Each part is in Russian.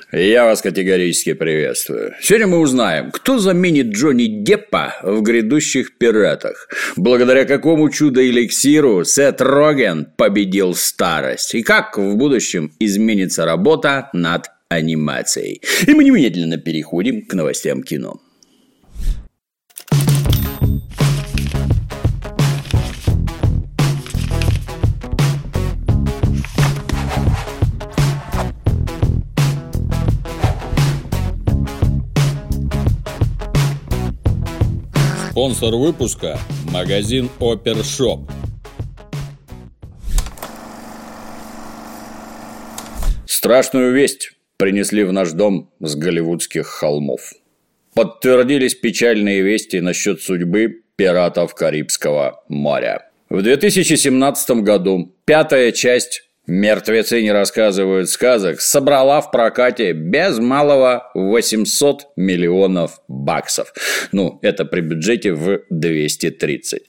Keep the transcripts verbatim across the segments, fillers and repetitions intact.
Я вас категорически приветствую. Сегодня мы узнаем, кто заменит Джонни Деппа в грядущих «Пиратах», благодаря какому чудо-эликсиру Сет Роген победил старость, и как в будущем изменится работа над анимацией. И мы немедленно переходим к новостям кино. Спонсор выпуска – магазин Опершоп. Страшную весть принесли в наш дом с голливудских холмов. Подтвердились печальные вести насчет судьбы пиратов Карибского моря. В две тысячи семнадцатом году пятая часть «Мертвецы не рассказывают сказок» собрала в прокате без малого восемьсот миллионов баксов. Ну, это при бюджете в двести тридцать.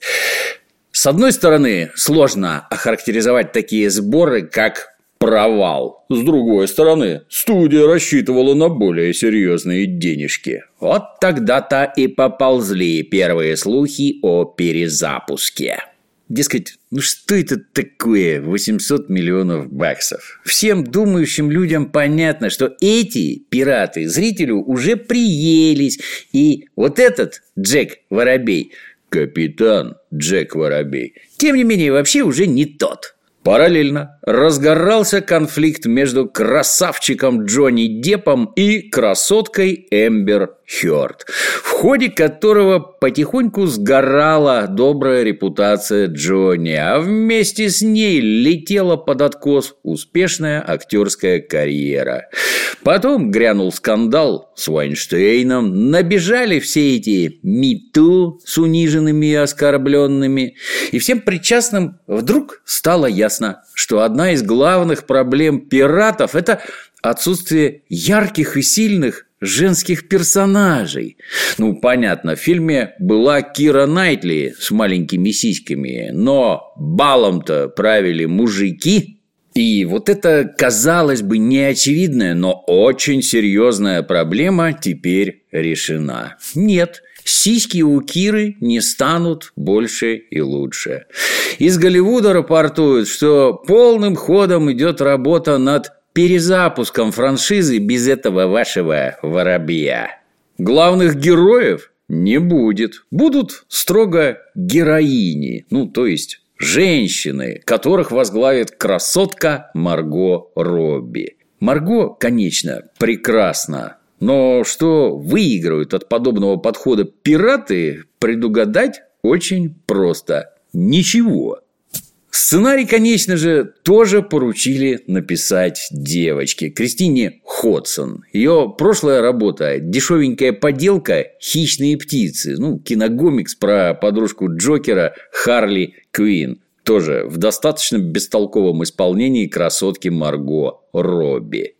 С одной стороны, сложно охарактеризовать такие сборы как провал. С другой стороны, студия рассчитывала на более серьезные денежки. Вот тогда-то и поползли первые слухи о перезапуске. Дескать, ну что это такое восемьсот миллионов баксов? Всем думающим людям понятно, что эти пираты зрителю уже приелись. И вот этот Джек Воробей, капитан Джек Воробей, тем не менее вообще уже не тот. Параллельно разгорался конфликт между красавчиком Джонни Деппом и красоткой Эмбер Хёрд, в ходе которого потихоньку сгорала добрая репутация Джонни, а вместе с ней летела под откос успешная актерская карьера. Потом грянул скандал с Вайнштейном, набежали все эти миту с униженными и оскорбленными, и всем причастным вдруг стало ясно, что одна из главных проблем пиратов – это отсутствие ярких и сильных женских персонажей. Ну, понятно, в фильме была Кира Найтли с маленькими сиськами, но балом-то правили мужики. И вот эта, казалось бы, неочевидная, но очень серьезная проблема теперь решена. Нет, сиськи у Киры не станут больше и лучше. Из Голливуда рапортуют, что полным ходом идет работа над перезапуском франшизы без этого вашего воробья. Главных героев не будет. Будут строго героини, ну, то есть женщины, которых возглавит красотка Марго Робби. Марго, конечно, прекрасна, но что выигрывают от подобного подхода пираты, предугадать очень просто. Ничего. Сценарий, конечно же, тоже поручили написать девочке Кристине Ходсон. Ее прошлая работа – дешевенькая поделка «Хищные птицы». Ну, киногомикс про подружку Джокера Харли Квинн. Тоже в достаточно бестолковом исполнении красотки Марго Робби.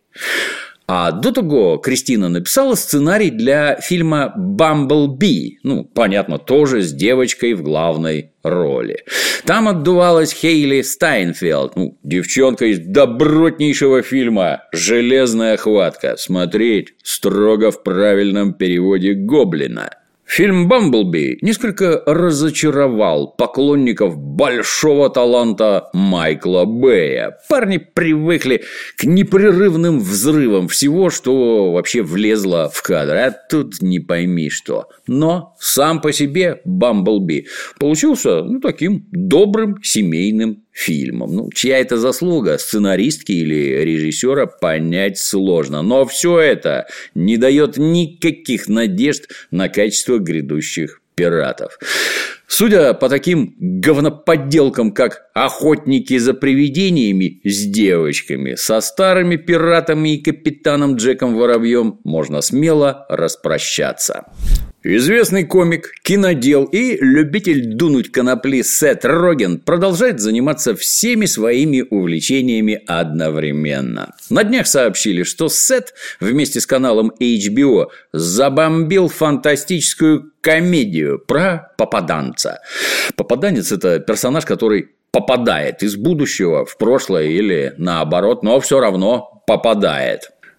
А до того Кристина написала сценарий для фильма «Бамблби». Ну, понятно, тоже с девочкой в главной роли. Там отдувалась Хейли Стайнфелд, ну, девчонка из добротнейшего фильма «Железная хватка». Смотреть строго в правильном переводе Гоблина. Фильм «Бамблби» несколько разочаровал поклонников большого таланта Майкла Бэя. Парни привыкли к непрерывным взрывам всего, что вообще влезло в кадр. А тут не пойми что. Но сам по себе «Бамблби» получился, ну, таким добрым семейным фильмом. Ну, чья это заслуга, сценаристки или режиссера, понять сложно. Но все это не дает никаких надежд на качество грядущих пиратов. Судя по таким говноподделкам, как «Охотники за привидениями» с девочками, со старыми пиратами и капитаном Джеком Воробьем можно смело распрощаться. Известный комик, кинодел и любитель дунуть конопли Сет Роген продолжает заниматься всеми своими увлечениями одновременно. На днях сообщили, что Сет вместе с каналом эйч би о забомбил фантастическую комедию про попаданца. Попаданец – это персонаж, который попадает из будущего в прошлое или наоборот, но все равно попадает.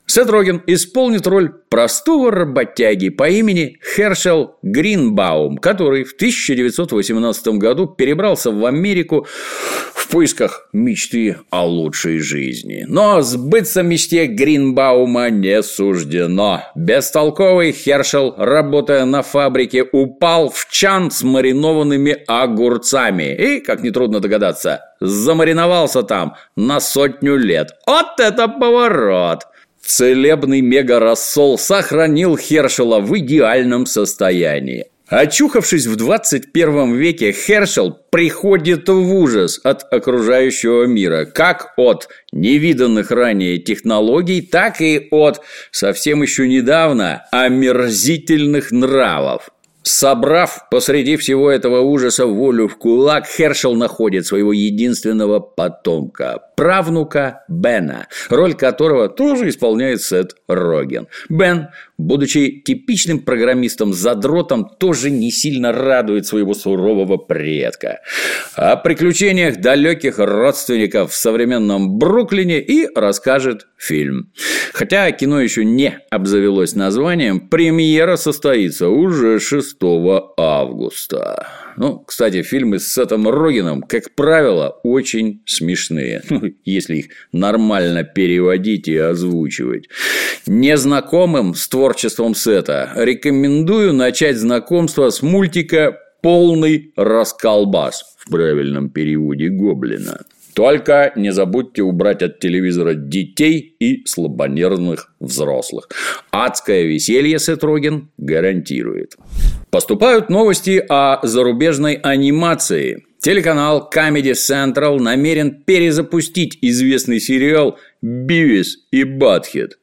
Сет Роген исполнит роль простого работяги по имени Хершел Гринбаум, который в тысяча девятьсот восемнадцатом году перебрался в Америку в поисках мечты о лучшей жизни. Но сбыться мечте Гринбаума не суждено. Бестолковый Хершел, работая на фабрике, упал в чан с маринованными огурцами и, как нетрудно догадаться, замариновался там на сотню лет. Вот это поворот! Целебный мега-рассол сохранил Хершела в идеальном состоянии. Очухавшись в двадцать первом веке, Хершел приходит в ужас от окружающего мира, как от невиданных ранее технологий, так и от совсем еще недавно омерзительных нравов. Собрав посреди всего этого ужаса волю в кулак, Хершел находит своего единственного потомка, правнука Бена, роль которого тоже исполняет Сет Роген. Бен, будучи типичным программистом-задротом, тоже не сильно радует своего сурового предка. О приключениях далеких родственников в современном Бруклине и расскажет фильм. Хотя кино еще не обзавелось названием, премьера состоится уже шестого августа. Ну, кстати, фильмы с Сетом Рогеном, как правило, очень смешные, ну, если их нормально переводить и озвучивать. Незнакомым с творчеством Сета рекомендую начать знакомство с мультика «Полный расколбас» в правильном переводе Гоблина. Только не забудьте убрать от телевизора детей и слабонервных взрослых. Адское веселье Сет Роген гарантирует. Поступают новости о зарубежной анимации. Телеканал Comedy Central намерен перезапустить известный сериал «Бивис и Батхед».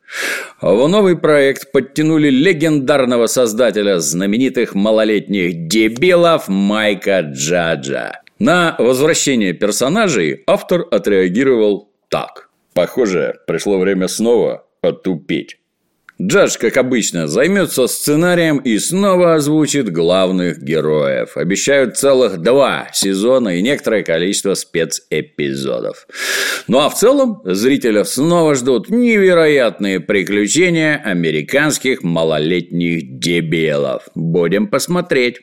В новый проект подтянули легендарного создателя знаменитых малолетних дебилов Майка Джаджа. На возвращение персонажей автор отреагировал так. Похоже, пришло время снова отупеть. Джадж, как обычно, займется сценарием и снова озвучит главных героев. Обещают целых два сезона и некоторое количество спецэпизодов. Ну а в целом зрителя снова ждут невероятные приключения американских малолетних дебилов. Будем посмотреть.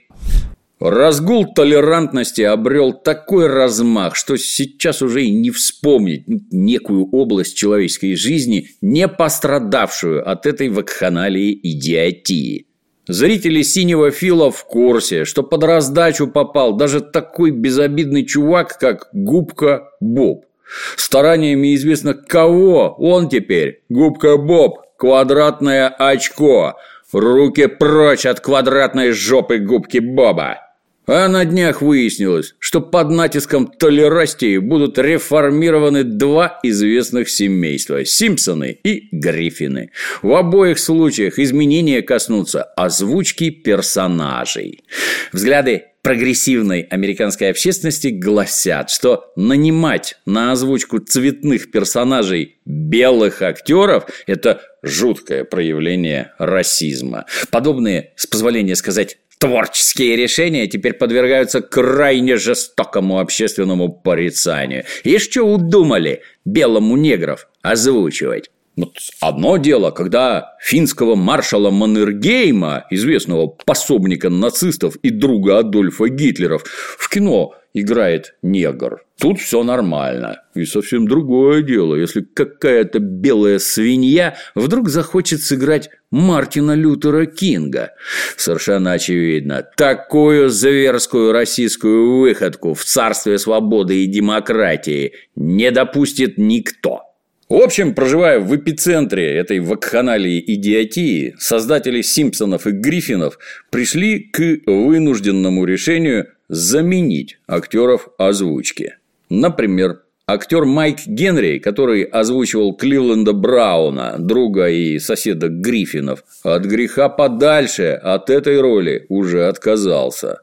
Разгул толерантности обрел такой размах, что сейчас уже и не вспомнить некую область человеческой жизни, не пострадавшую от этой вакханалии идиотии. Зрители «Синего Фила» в курсе, что под раздачу попал даже такой безобидный чувак, как Губка Боб. Стараниями известно кого он теперь, Губка Боб, квадратное очко. Руки прочь от квадратной жопы Губки Боба. А на днях выяснилось, что под натиском толерастии будут реформированы два известных семейства – Симпсоны и Гриффины. В обоих случаях изменения коснутся озвучки персонажей. Взгляды прогрессивной американской общественности гласят, что нанимать на озвучку цветных персонажей белых актеров – это жуткое проявление расизма. Подобные, с позволения сказать, творческие решения теперь подвергаются крайне жестокому общественному порицанию. И что удумали белому негров озвучивать? Вот одно дело, когда финского маршала Маннергейма, известного пособника нацистов и друга Адольфа Гитлера, в кино играет негр. Тут все нормально. И совсем другое дело, если какая-то белая свинья вдруг захочет сыграть Мартина Лютера Кинга. Совершенно очевидно, такую зверскую российскую выходку в царстве свободы и демократии не допустит никто. В общем, проживая в эпицентре этой вакханалии идиотии, создатели Симпсонов и Гриффинов пришли к вынужденному решению заменить актеров озвучки. Например, актер Майк Генри, который озвучивал Кливленда Брауна, друга и соседа Гриффинов, от греха подальше от этой роли уже отказался.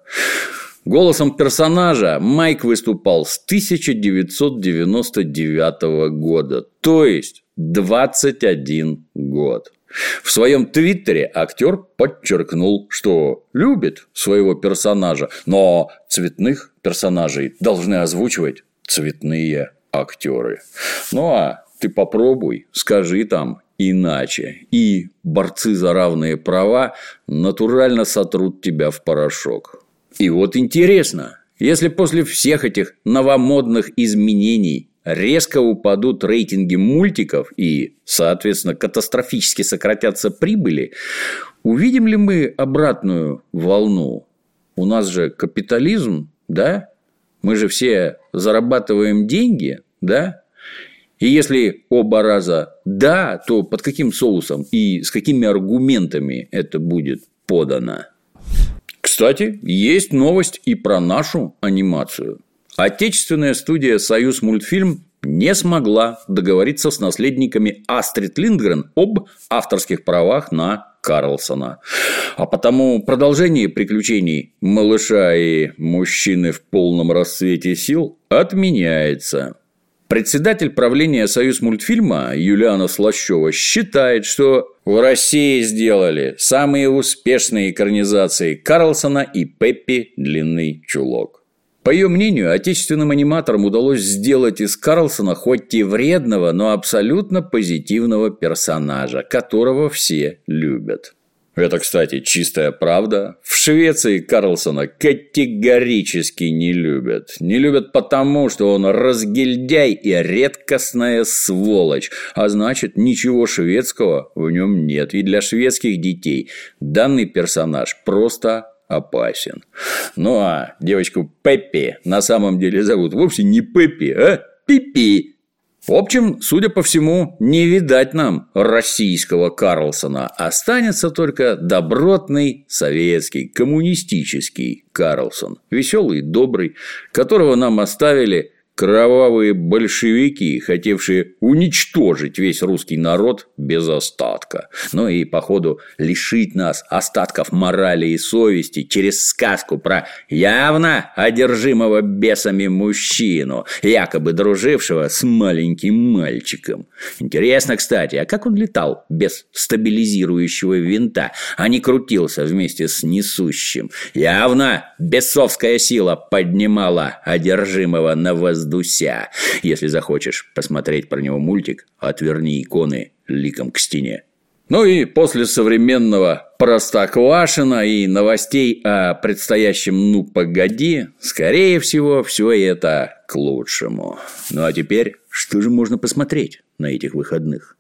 Голосом персонажа Майк выступал с тысяча девятьсот девяносто девятого года, то есть двадцать один год. В своем твиттере актер подчеркнул, что любит своего персонажа, но цветных персонажей должны озвучивать цветные актеры. Ну а ты попробуй, скажи там иначе. И борцы за равные права натурально сотрут тебя в порошок. И вот интересно, если после всех этих новомодных изменений резко упадут рейтинги мультиков и, соответственно, катастрофически сократятся прибыли, увидим ли мы обратную волну? У нас же капитализм, да? Мы же все зарабатываем деньги, да? И если оба раза да, то под каким соусом и с какими аргументами это будет подано? Кстати, есть новость и про нашу анимацию. Отечественная студия «Союзмультфильм» не смогла договориться с наследниками Астрид Линдгрен об авторских правах на Карлсона. А потому продолжение приключений малыша и мужчины в полном расцвете сил отменяется. Председатель правления «Союзмультфильма» Юлиана Слащева считает, что в России сделали самые успешные экранизации Карлсона и Пеппи «Длинный чулок». По ее мнению, отечественным аниматорам удалось сделать из Карлсона хоть и вредного, но абсолютно позитивного персонажа, которого все любят. Это, кстати, чистая правда. В Швеции Карлсона категорически не любят. Не любят потому, что он разгильдяй и редкостная сволочь. А значит, ничего шведского в нем нет. И для шведских детей данный персонаж просто опасен. Ну а девочку Пеппи на самом деле зовут вовсе не Пеппи, а Пипи. В общем, судя по всему, не видать нам российского Карлсона. Останется только добротный советский, коммунистический Карлсон. Веселый и добрый, которого нам оставили кровавые большевики, хотевшие уничтожить весь русский народ без остатка. Ну и, походу, лишить нас остатков морали и совести через сказку про явно одержимого бесами мужчину, якобы дружившего с маленьким мальчиком. Интересно, кстати, а как он летал без стабилизирующего винта, а не крутился вместе с несущим? Явно бесовская сила поднимала одержимого на воздух. Дуся. Если захочешь посмотреть про него мультик, отверни иконы ликом к стене. Ну и после современного Простоквашино и новостей о предстоящем «Ну, погоди», скорее всего, все это к лучшему. Ну а теперь, что же можно посмотреть на этих выходных?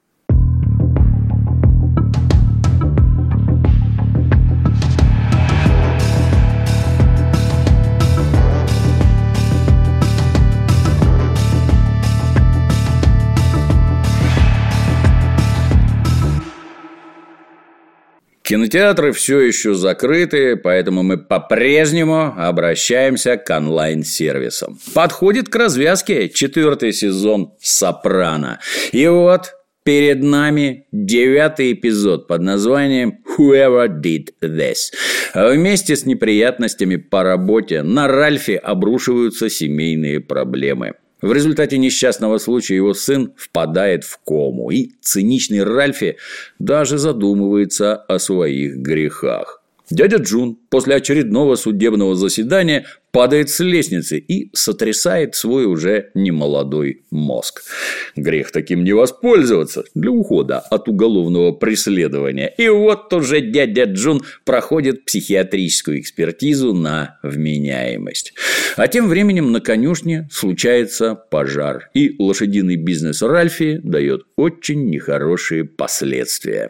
Кинотеатры все еще закрыты, поэтому мы по-прежнему обращаемся к онлайн-сервисам. Подходит к развязке четвертый сезон «Сопрано». И вот перед нами девятый эпизод под названием «Whoever Did This». Вместе с неприятностями по работе на Ральфе обрушиваются семейные проблемы. В результате несчастного случая его сын впадает в кому, и циничный Ральфи даже задумывается о своих грехах. Дядя Джун после очередного судебного заседания падает с лестницы и сотрясает свой уже немолодой мозг. Грех таким не воспользоваться для ухода от уголовного преследования. И вот уже дядя Джун проходит психиатрическую экспертизу на вменяемость. А тем временем на конюшне случается пожар, и лошадиный бизнес Ральфи дает очень нехорошие последствия.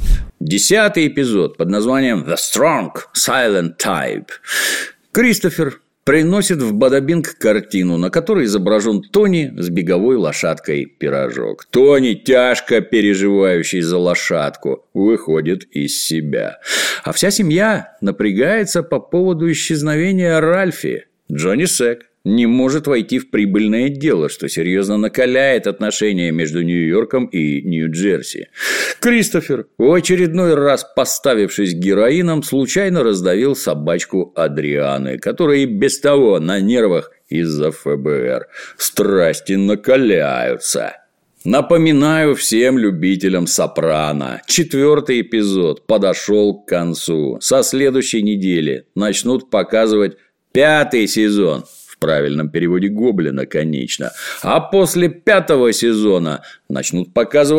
Десятый эпизод под названием «The Strong Silent Type». Кристофер приносит в Бадабинг картину, на которой изображен Тони с беговой лошадкой Пирожок. Тони, тяжко переживающий за лошадку, выходит из себя. А вся семья напрягается по поводу исчезновения Ральфи. Джонни Сек не может войти в прибыльное дело, что серьезно накаляет отношения между Нью-Йорком и Нью-Джерси. Кристофер, в очередной раз поставившись героином, случайно раздавил собачку Адрианы, которая и без того на нервах из-за эф бэ эр. Страсти накаляются. Напоминаю всем любителям «Сопрано». Четвертый эпизод подошел к концу. Со следующей недели начнут показывать пятый сезон. В правильном переводе «Гоблина», конечно. А после пятого сезона начнут показывать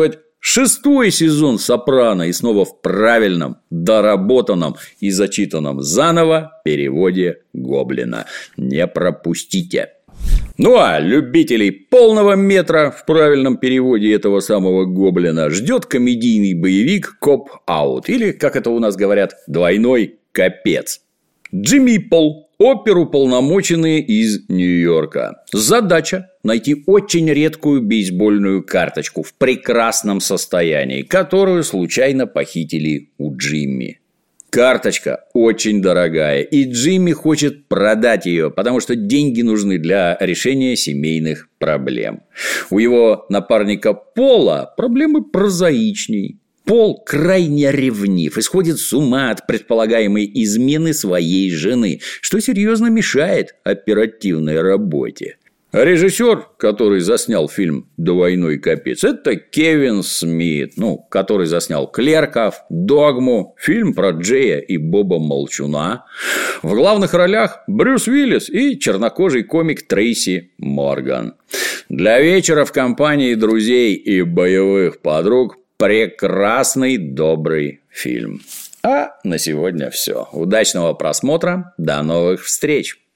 Шестой сезон «Сопрано» и снова в правильном, доработанном и зачитанном заново переводе Гоблина. Не пропустите. Ну а любителей полного метра в правильном переводе этого самого Гоблина ждет комедийный боевик «Коп-аут» или, как это у нас говорят, «Двойной капец». Джимми Пол, оперуполномоченные из Нью-Йорка. Задача – найти очень редкую бейсбольную карточку в прекрасном состоянии, которую случайно похитили у Джимми. Карточка очень дорогая, и Джимми хочет продать ее, потому что деньги нужны для решения семейных проблем. У его напарника Пола проблемы прозаичней. Пол крайне ревнив и сходит с ума от предполагаемой измены своей жены, что серьезно мешает оперативной работе. А режиссер, который заснял фильм «Двойной капец», это Кевин Смит, ну, который заснял «Клерков», «Догму», фильм про Джея и Боба Молчуна. В главных ролях Брюс Уиллис и чернокожий комик Трейси Морган. Для вечера в компании друзей и боевых подруг прекрасный, добрый фильм. А на сегодня все. Удачного просмотра. До новых встреч.